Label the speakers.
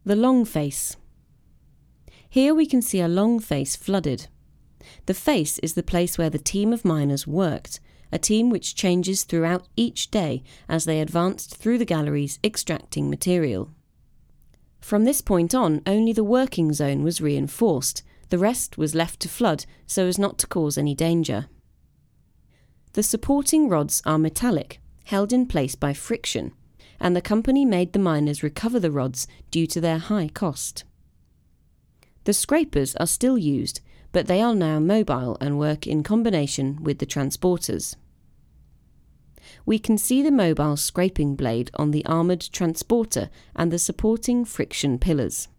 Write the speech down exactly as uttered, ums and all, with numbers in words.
Speaker 1: The long face. Here we can see a long face flooded. The face is the place where the team of miners worked, a team which changes throughout each day as they advanced through the galleries extracting material. From this point on, only the working zone was reinforced. The rest was left to flood so as not to cause any danger. The supporting rods are metallic, held in place by friction, and the company made the miners recover the rods due to their high cost. The scrapers are still used, but they are now mobile and work in combination with the transporters. We can see the mobile scraping blade on the armoured transporter and the supporting friction pillars.